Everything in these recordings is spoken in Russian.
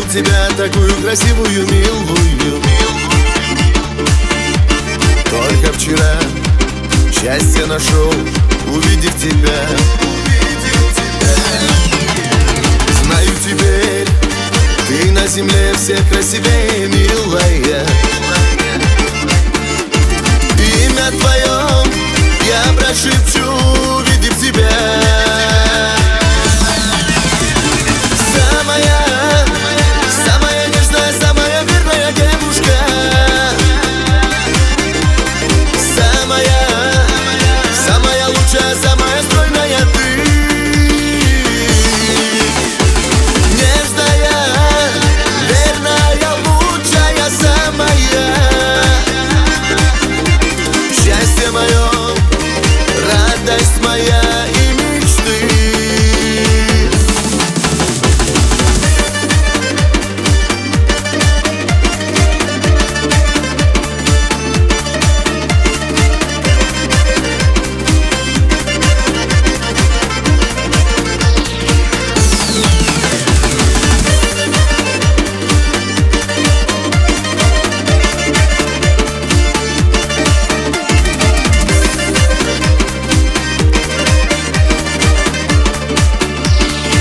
тебя такую красивую, милую. Только вчера счастье нашел, увидев тебя. Знаю теперь, ты на земле всех красивее, милая. Имя твое я прошепчу, увидев тебя. Самая нежная, самая верная девушка. Самая лучшая, самая стройная ты. Нежная, верная, лучшая, самая. Счастье мое, радость моя и мечты.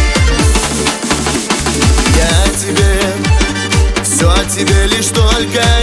Все о тебе лишь только